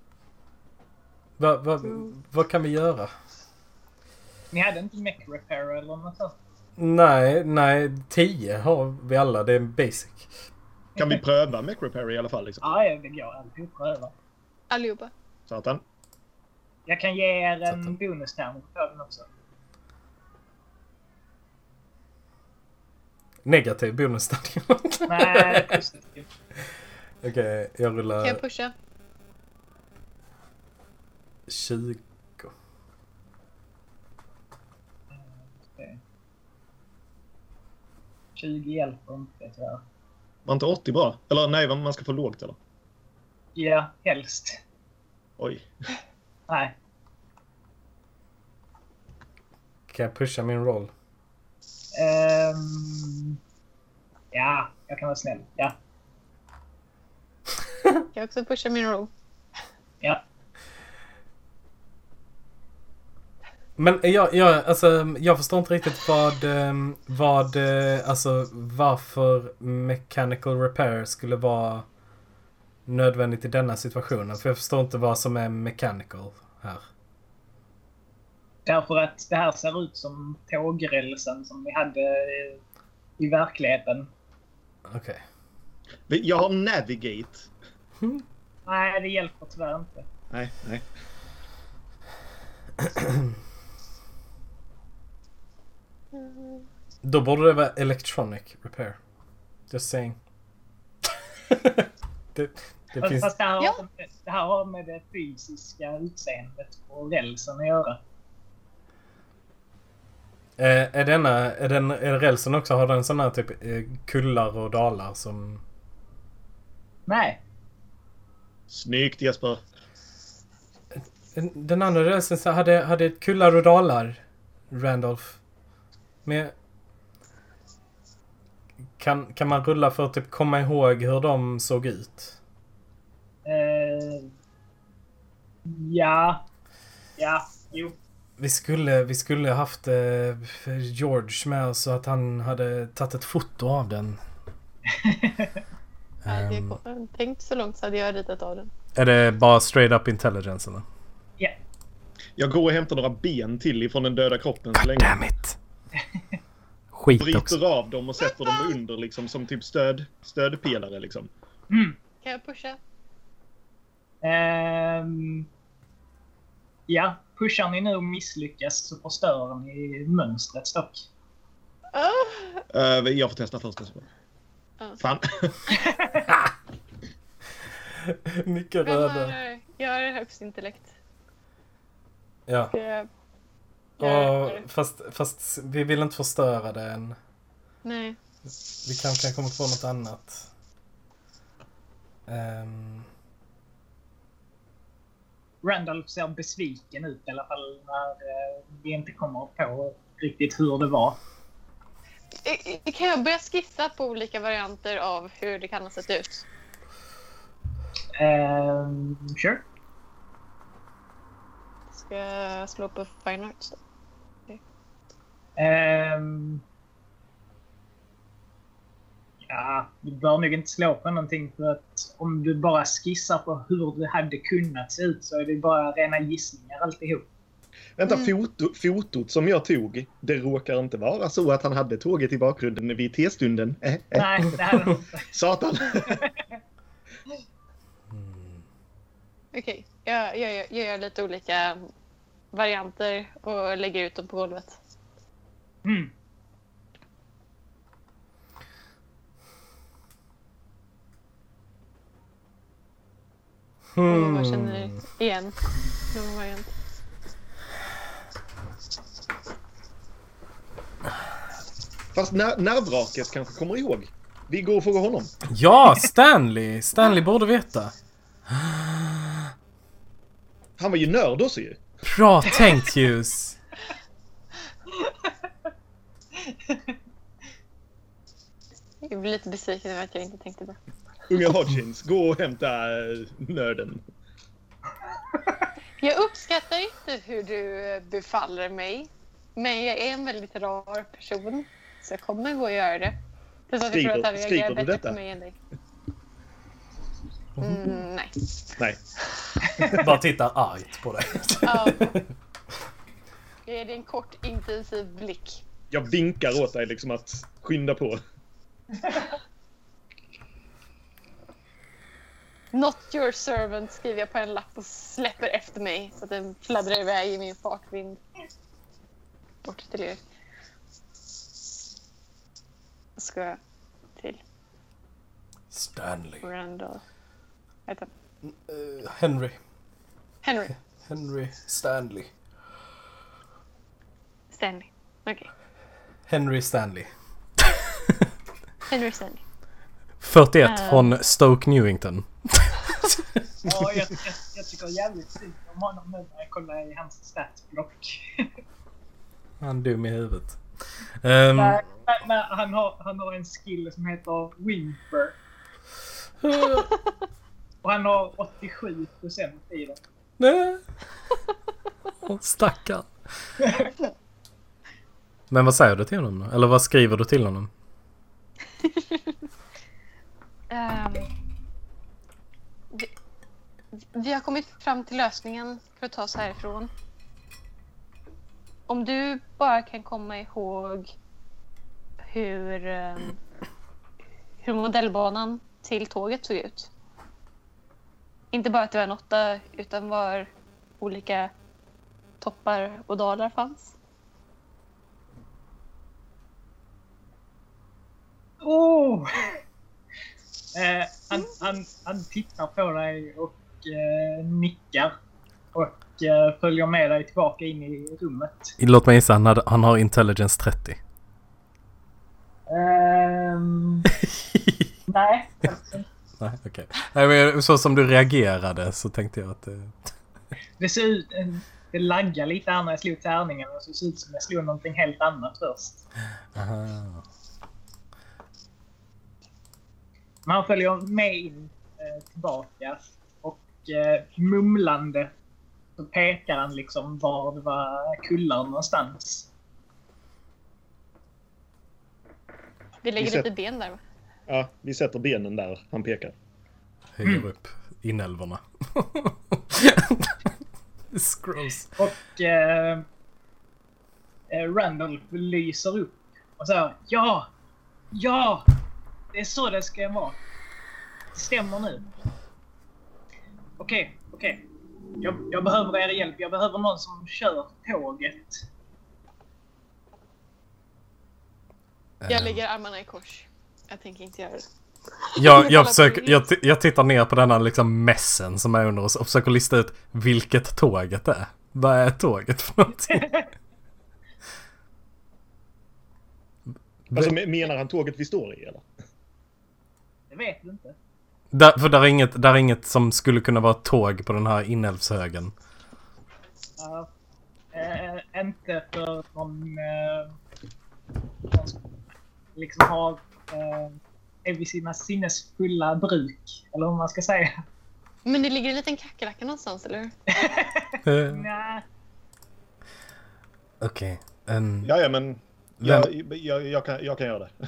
vad, vad, vad kan vi göra? Ni hade inte mech repair eller något sånt? Nej, nej, tio har vi alla. Det är basic. Kan vi pröva mech repair i alla fall? Liksom? Ja, det går alltid att pröva. Allihopa. Satan. Jag kan ge er en Satan. bonustärning på den också. Negativ bonusstadie. Nej, positiv. Okej, jag Kan rullar jag pusha? tjugo. Okej. tjugo hjälper inte tyvärr. Var inte åttio bra? Eller nej, man ska få lågt eller? Ja, helst. Oj. Nej. Kan jag pusha min roll? Ehm, ja, jag kan vara snäll. Ja, Kan jag också pusha min roll? ja. Men jag, jag, alltså, jag förstår inte riktigt vad, ehm, vad, eh, alltså varför mechanical repair skulle vara nödvändigt i denna situationen. För jag förstår inte vad som är mechanical här. Därför att det här ser ut som tågrälsen som vi hade i, i verkligheten. Okej. Jag har navigate. Nej, det hjälper tyvärr inte. Nej, nej. Då borde det vara electronic repair. Just saying. det, det Fast, finns... fast det, här Ja. har, med- det här har med det fysiska utseendet på rälsen att göra. Eh, är denna, är den, är rälsen också, har den sådana här typ eh, kullar och dalar som... Nej, Snyggt Jesper. Den andra rälsen så hade, hade kullar och dalar, Randolph. Men kan, kan man rulla för att typ komma ihåg hur de såg ut? eh, ja, ja, jo. Vi skulle, vi skulle haft eh, George med oss så att han hade tagit ett foto av den. Hade Ehm, jag tänkt så långt så hade jag ritat av den. är det bara straight up intelligence eller? Ja. Jag går och hämtar några ben till ifrån den döda kroppen så länge. Goddammit! Skit också. Bryter av dem och sätter dem under liksom som typ stöd, stödpelare liksom. Mm. Kan jag pusha? Ehm, ja, pushar ni nu och misslyckas så förstör ni mönstret dock. Oh! Uh, jag får testa först. Jesper. Ja. Fan. Mycket Vem röda. har, jag har högst intellekt. Ja. Ska jag Och, fast, fast vi vill inte förstöra det än. Nej. Vi kan, kan komma på något annat. Um... Randolph ser besviken ut i alla fall när eh, vi inte kommer på riktigt hur det var. I, kan jag börja skissa på olika varianter av hur det kan ha sett ut? Um, sure. Ska jag slå på Fine Arts då? Okay. Um, ja, du bör nog inte slå på någonting för att om du bara skissar på hur det hade kunnat se ut så är det bara rena gissningar alltihop. Vänta, Mm. foto, fotot som jag tog, det råkar inte vara så att han hade tåget i bakgrunden vid T-stunden. Äh, äh. Nej, det hade han inte. Satan! Mm. Okej, okay. jag, jag, jag gör lite olika varianter och lägger ut dem på golvet. Mm. Och vad känner igen någon variant? Fast när, nervraket kanske kommer ihåg. Vi går och frågar honom. Ja, Stanley! Stanley borde veta. Han var ju nörd också ju. Bra tänkt, Hughes. Jag blir lite besviken över att jag inte tänkte det. Unga Hodgins, gå och hämta äh, nörden. Jag uppskattar inte hur du befaller mig. Men jag är en väldigt rar person. Så jag kommer gå och göra det. Det så att jag tror att han Skriver reagerar du bättre detta? på mig än dig. Mm, nej. Nej. Bara titta argt på dig. Ja. Jag ger dig en kort intensiv blick. Jag vinkar åt dig liksom att skynda på. Not your servant skriver jag på en lapp och släpper efter mig så att den fladdrar iväg i min fartvind. Bort till er. Jag ska till Stanley. Randall. Heter han? Uh, Henry. Henry. Henry Stanley. Stanley. Okej. Okay. Henry Stanley. Henry Stanley. fyrtioett Um. från Stoke Newington. Ja, jag, jag, jag tycker jävligt synd om honom nu när jag kollar i hans statsblock. Han är dum i huvudet. Um, Nej, men han har, han har en skill som heter Whimper. Och han har åttiosju procent i den. Nej. Stackarn. Men vad säger du till honom då? Eller vad skriver du till honom? um, vi, vi har kommit fram till lösningen för att ta oss härifrån. Om du bara kan komma ihåg hur, um, hur modellbanan till tåget såg ut. Inte bara att det var en åtta utan var olika toppar och dalar fanns. Oh! eh, han, han, han tittar på dig och eh, nickar. Och eh, följer med dig tillbaka in i rummet. Låt mig gissa, han, hade, han har intelligence trettio. Um, nej. Nej, okej. Okay. Så som du reagerade så tänkte jag att... Det, det ser ut... Det laggar lite här när jag slog tärningen och så ser det ut som jag slog någonting helt annat först. Aha. Men han följer med in eh, tillbaka och eh, mumlande så pekar han liksom var det var kullar någonstans. Vi lägger Vi lite sett- ben där, va? Ja, vi sätter benen där han pekar. Höjer Mm. upp inälvorna. Scrolls. Och eh, eh, Randolph lyser upp och säger ja, ja, det är så det ska vara. Det stämmer nu. Okej, okej. Jag, jag behöver er hjälp. Jag behöver någon som kör tåget. Jag lägger armarna i kors. Jag tänker inte göra det. Jag, jag, försöker, jag, t- jag tittar ner på denna liksom mässen som är under oss och försöker lista ut vilket tåget är. Vad är tåget för någonting? Alltså menar han tåget vi står i eller? Det vet du inte. Där, för där är, inget, där är inget som skulle kunna vara ett tåg på den här inälvshögen. Ja. Äh, inte för någon äh, som liksom har äh, är vid sina sinnesfulla bruk, eller vad man ska säga. Men det ligger en liten kackerlacka någonstans, eller? Nej. Okej. Okay. Um, ja, ja, men jag, jag, jag, kan, jag kan göra det.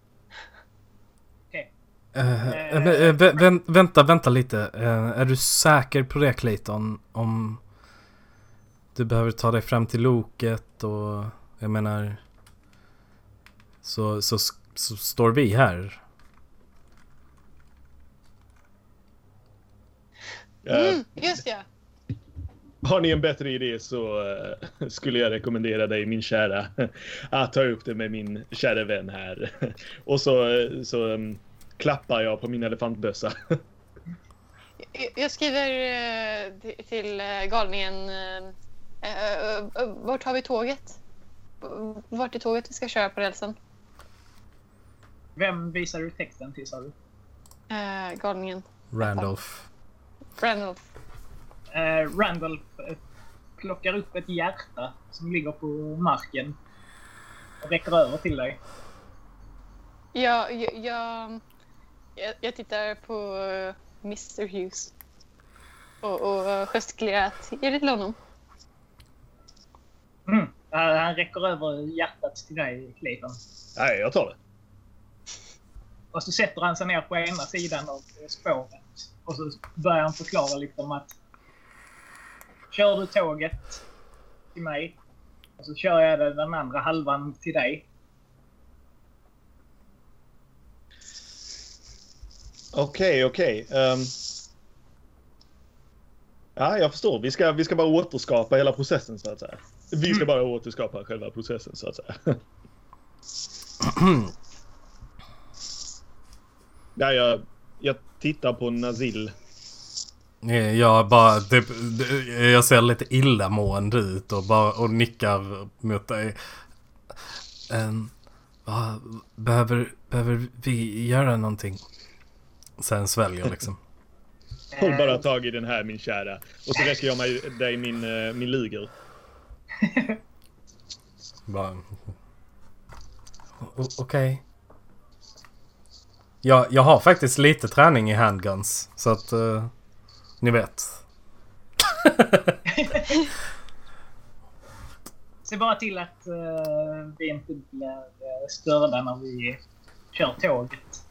Okej. Uh, uh, uh, vä vä vänta, vänta lite. Uh, är du säker på det, Clayton? Om du behöver ta dig fram till loket och jag menar så, så, så står vi här. Mm, just ja. Har ni en bättre idé så uh, skulle jag rekommendera dig, min kära, att ta upp det med min kära vän här. Och så, så um, klappar jag på min elefantbössa. jag, jag skriver uh, till uh, galningen uh, uh, uh, vart har vi tåget? Vart är tåget vi ska köra på rälsen? Vem visar du texten till, sa du? Uh, galningen. Randolph. Randolph. Uh, Randolph uh, plockar upp ett hjärta som ligger på marken och räcker över till dig. Ja, jag, jag, jag tittar på uh, mister Hughes och, och gestikulerar att ge det till honom. Mm. Uh, han räcker över hjärtat till dig, Clayton. Nej, jag tar det. Och så sätter han sig ner på ena sidan av spåret. Och så börjar han förklara liksom att kör du tåget till mig och så kör jag den andra halvan till dig. Okej, okay, okej. Okay. Um... Ja, jag förstår. Vi ska, vi ska bara återskapa hela processen, så att säga. Vi ska bara återskapa själva processen, så att säga. Ja, jag, jag tittar på Nazil. Jag bara typ, jag ser lite illamående ut och bara och nickar mot dig. Um, va, behöver behöver vi göra någonting? Sen sväljer liksom. Håll bara tag i den här, min kära. Och så räcker jag mig dig min min luger. Bara Okej. Okay. Jag jag har faktiskt lite träning i handguns så att uh, ni vet. Se bara till att uh, vi inte blir uh, störda när vi kör tåget.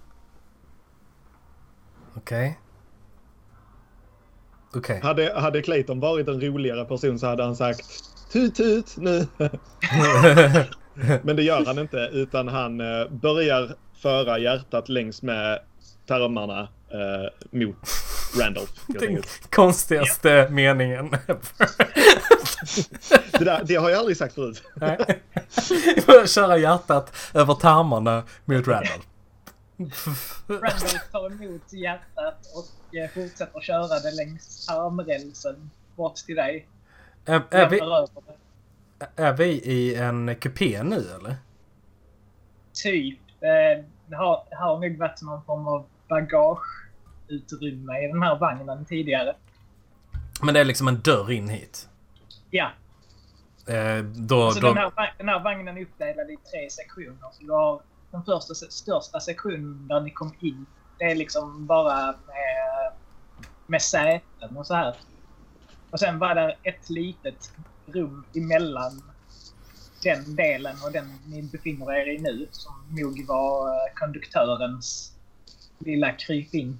Okej. Okay. Okej. Okay. Hade, hade Clayton varit en roligare person så hade han sagt tut tut nu. Men det gör han inte, utan han uh, börjar föra hjärtat längs med tarmarna uh, mot Randolph. Den konstigaste yeah. meningen ever. det, där, det har jag aldrig sagt förut. Köra hjärtat över tarmarna mot Randolph. Randolph tar emot hjärtat och eh, fortsätter köra det längs armrälsen bort till dig. Är, är, vi, är vi i en kupé nu, eller? Typ. Eh, det har, det har nog varit någon form av bagageutrymme i den här vagnen tidigare. Men det är liksom en dörr in hit? Ja. Eh, då, alltså då... Den, här, den här vagnen är uppdelad i tre sektioner. Så du har den första, största sektionen där ni kom in. Det är liksom bara med, med säten och så här. Och sen var det ett litet rum emellan den delen och den ni befinner er i nu, som nog var konduktörens lilla kryp in.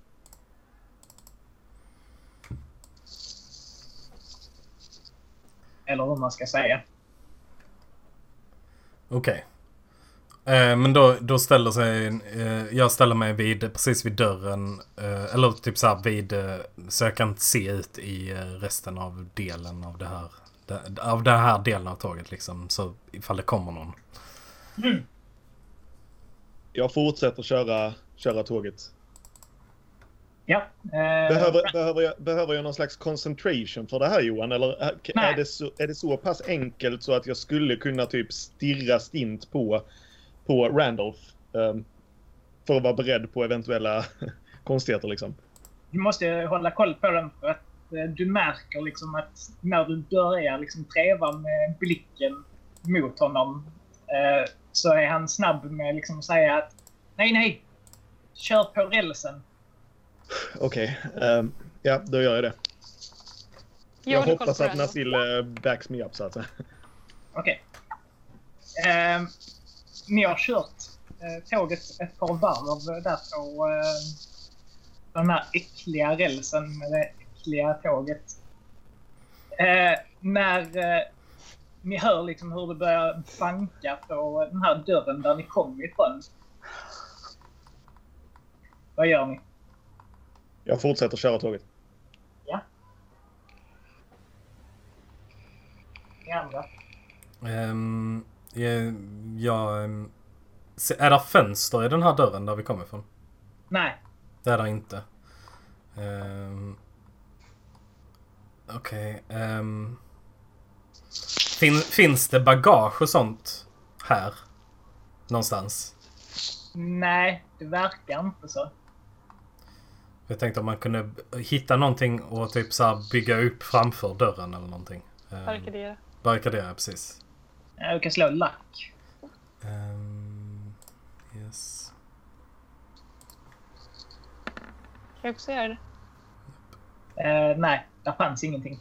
Eller vad man ska säga. Okej. Okay. Eh, men då, då ställer sig... Eh, jag ställer mig vid, precis vid dörren. Eh, eller typ så här vid... Eh, så jag kan se ut i eh, resten av delen av det här... De, av den här delen av tåget liksom. Så ifall det kommer någon. Mm. Jag fortsätter köra, köra tåget. Ja. Eh, behöver, behöver, jag, behöver jag någon slags concentration för det här, Johan? Eller är det, så, är det så pass enkelt så att jag skulle kunna typ stirra stint på på Randolph. Um, för att vara beredd på eventuella konstigheter liksom. Du måste hålla koll på den för att eh, du märker liksom att när du börjar liksom träva med blicken mot honom eh, så är han snabb med liksom att säga att nej, nej, kör på rälsen. Okej, okay. um, ja, då gör jag det. Jag, jag hoppas att Nasil uh, backs me up så att säga. Okej. Okay. Eh, ni har kört eh, tåget ett par varv där på eh, den här äckliga rälsen med det äckliga tåget. Eh, när eh, ni hör liksom hur det börjar banka på den här dörren där ni kom ifrån. Vad gör ni? Jag fortsätter köra tåget. Ja. Ni andra? Um, jag, jag, är det fönster i den här dörren där vi kommer ifrån? Nej. Det är det inte. Um, Okej. Okay, um, fin, finns det bagage och sånt här? Någonstans? Nej, det verkar inte så. Jag tänkte om man kunde hitta någonting och typ så här bygga upp framför dörren eller någonting. Um, Barrikadera. Barrikadera, precis. Ja, du kan slå lack. Um, yes. Kan jag också göra det? Uh, nej, där fanns ingenting.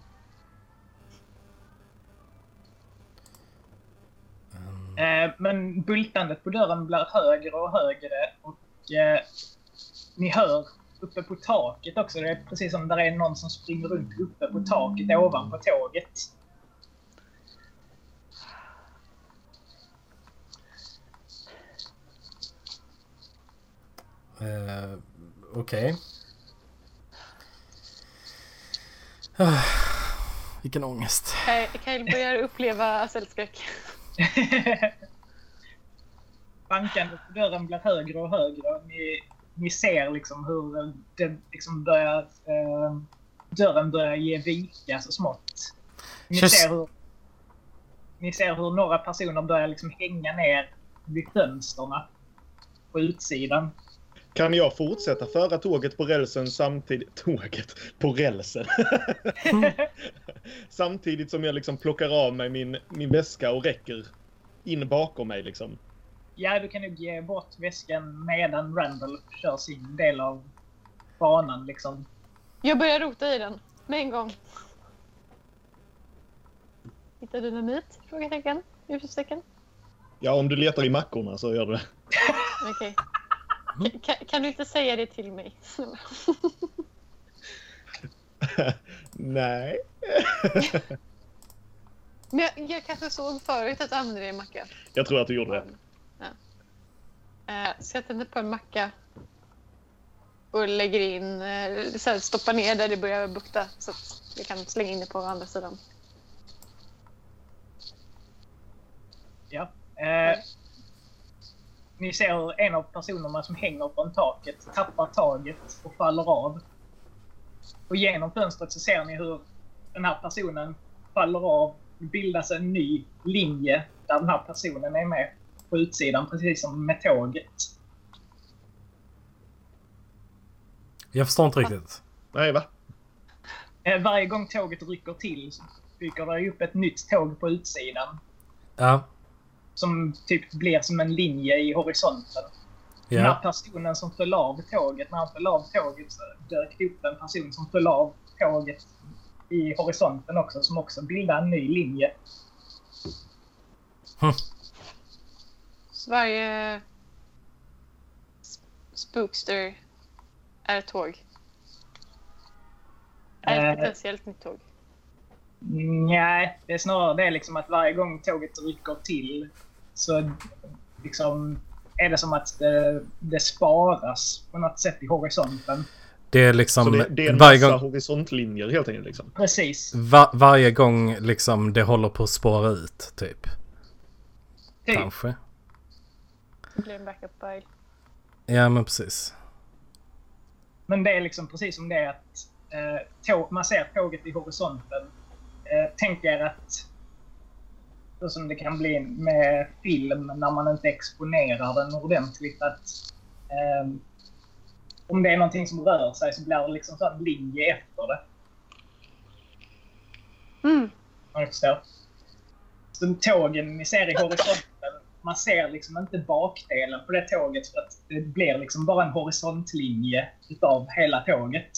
Um. Uh, men bultandet på dörren blir högre och högre och uh, ni hör uppe på taket också. Det är precis som där är någon som springer runt uppe på taket ovanpå tåget. Uh, Okej. Okay. Uh, vilken ångest. Kyle börjar uppleva cellskräck. Bankandet på dörren blir högre och högre och ni, ni ser liksom hur det liksom börjar, eh, dörren börjar ge vika så smått. Ni Just... ser hur ni ser hur några personer börjar liksom hänga ner vid fönsterna på utsidan. Kan jag fortsätta föra tåget på rälsen samtidigt... Tåget på rälsen. Samtidigt som jag liksom plockar av mig min, min väska och räcker in bakom mig liksom. Ja, du kan nog ge bort väskan medan Randall kör sin del av banan liksom. Jag börjar rota i den med en gång. Hittar du dynamit? Frågetecken. Utropstecken. Ja, om du letar i mackorna så gör du det. Okej. Okay. Kan, kan du inte säga det till mig? Nej. Men jag, jag kanske såg förut att du använde det i macka. Jag tror att du gjorde det. Ja. Uh, så jag tänder på en macka. Och lägger in, uh, så här, stoppar ner där det börjar bukta. Så att jag kan slänga in det på andra sidan. Ja. Uh, ni ser hur en av personerna som hänger från taket tappar taget och faller av. Och genom fönstret så ser ni hur den här personen faller av. Det bildas en ny linje där den här personen är med på utsidan, precis som med tåget. Jag förstår inte riktigt. Nej, va? Eh, varje gång tåget rycker till så dyker det upp ett nytt tåg på utsidan. Ja. Som typ blir som en linje i horisonten. Ja. Den här personen som föll av tåget, när han föll av tåget så dök det upp en person som föll av tåget i horisonten också, som också bildar en ny linje. Hm. Så varje spookster är ett tåg. Är ett Eh. potentiellt nytt tåg. Nej, det är snarare det liksom att varje gång tåget rycker till så liksom är det som att det, det sparas på något sätt i horisonten. Det är liksom så det, det är en varje massa gång, horisontlinjer helt enkelt liksom. Precis. va, varje gång liksom det håller på att spåra ut typ. Typ. Kanske. Det blir en backup by. Ja, men precis. Men det är liksom precis som det är att eh, tåg, man ser tåget i horisonten. Eh, tänk er att så som det kan bli med film när man inte exponerar den ordentligt. Att, eh, om det är någonting som rör sig så blir det liksom så en linje efter det. Mm. Man förstår. Så tågen ni ser i horisonten, man ser liksom inte bakdelen på det tåget för att det blir liksom bara en horisontlinje utav hela tåget.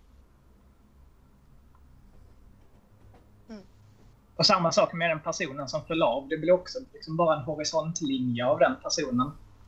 Mm. Och samma sak med den personen som föll av. Det blir också liksom bara en horisontlinje av den personen.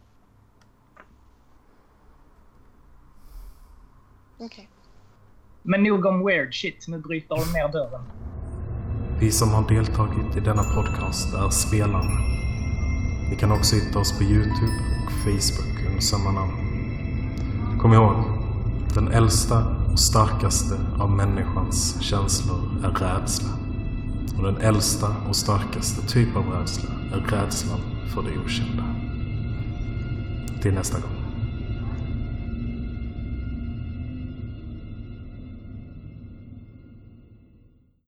Okej. Okay. Men nog om weird shit, nu bryter de ner dörren. Vi som har deltagit i denna podcast är spelarna. Ni kan också hitta oss på YouTube och Facebook under samma namn. Kom ihåg, den äldsta och starkaste av människans känslor är rädsla. Och den äldsta och starkaste typ av rädsla är rädslan för det okända. Till nästa gång.